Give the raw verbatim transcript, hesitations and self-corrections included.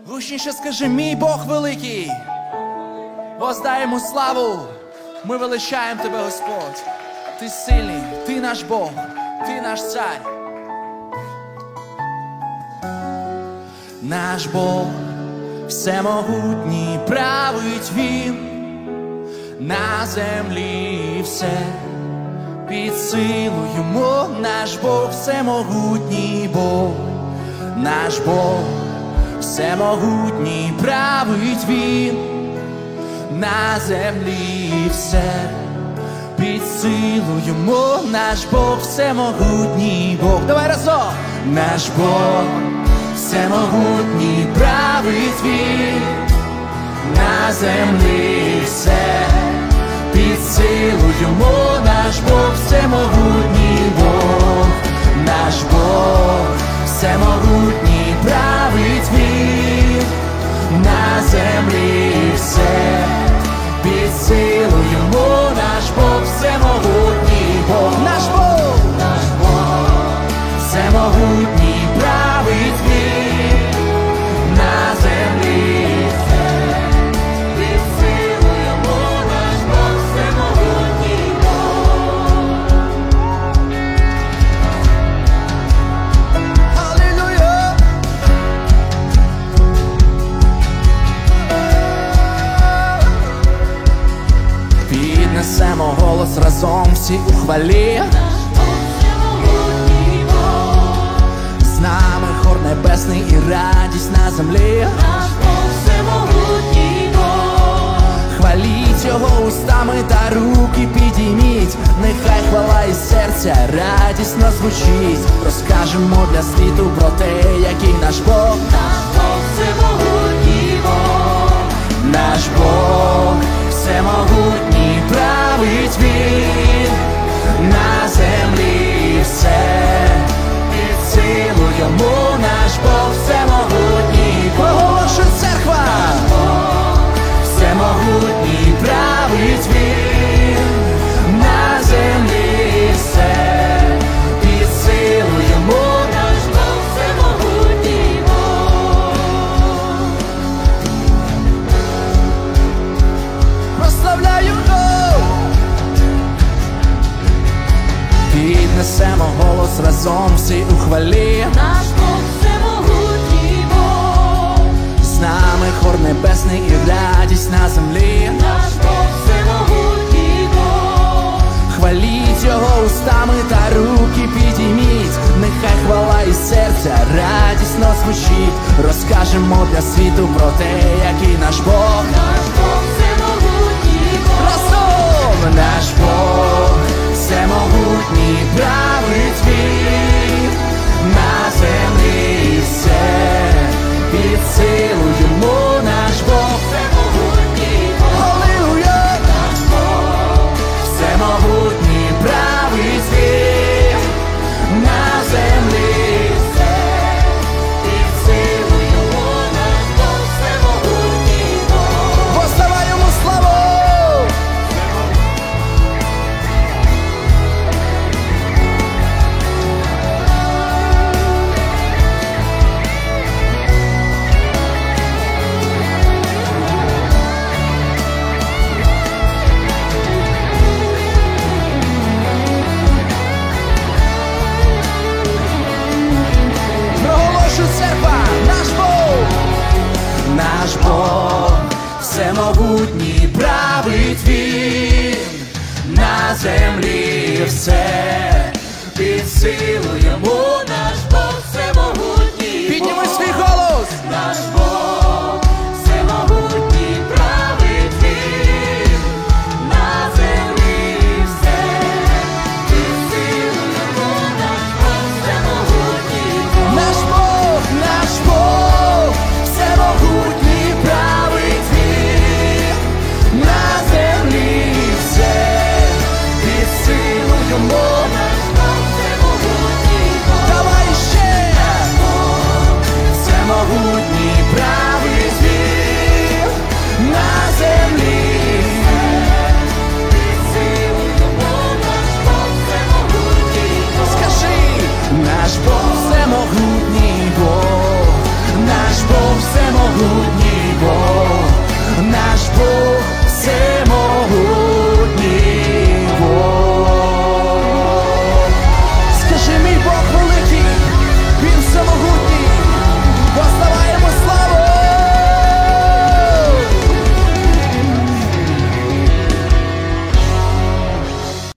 Гучніше скажи: мій Бог великий. Воздай йому славу. Ми величаємо тебе, Господь. Ти сильний, ти наш Бог, ти наш цар. Наш Бог всемогутній, править він на землі все. Під силу йому наш Бог всемогутній Бог. Наш Бог всемогутній, править він на землі все. Під силу йому наш Бог всемогутній Бог. Давай разом! Наш Бог всемогутній, править він на землі все. Під силу йому наш Бог всемогутній Бог. Наш Бог всемогутній, править він на землі все. Під силу йому наш Бог всемогутній Бог. Наш Бог, наш Бог всемогутній, править він на землі все. Під силу йому наш Бог всемогутній Бог. Алілуя! Піднесемо голос разом всі у хвалі. З нами хор небесний і радість на землі. Наш Бог всемогутній Бог. Хваліть його устами та руки підійміть. Нехай хвала із серця радісно звучить. Розкажемо для світу про те, який наш Бог. Наш Бог всемогутній Бог. Наш Бог всемогутній, править він на землі все. Під силу йому наш Бог всемогутній Бог. Оголошує церква! Наш Бог Всемогутній, править він на землі все. Під силу йому наш Бог всемогутній Бог. прославляю його. Піднесемо голос разом всі у хвалі. Наш Бог всемогутній Бог. З нами хор небесний і радість на землі. Наш Бог всемогутній Бог. Хваліть його устами та руки підійміть. Нехай хвала із серця радісно звучить. Розкажемо для світу про те, який наш Бог. Наш Бог всемогутній Бог. Разом! Наш Бог всемогутній, править він на землі все. Під силу йому наш Бог Всемогутній Бог. Алілуя! Наш Бог Всемогутній, править він на землі все. під силу йому наш Бог всемогутній Бог. Воздавай йому славу! Проголошуй церква! Наш Бог! Наш Бог всемогутній, править він на землі все. Під силу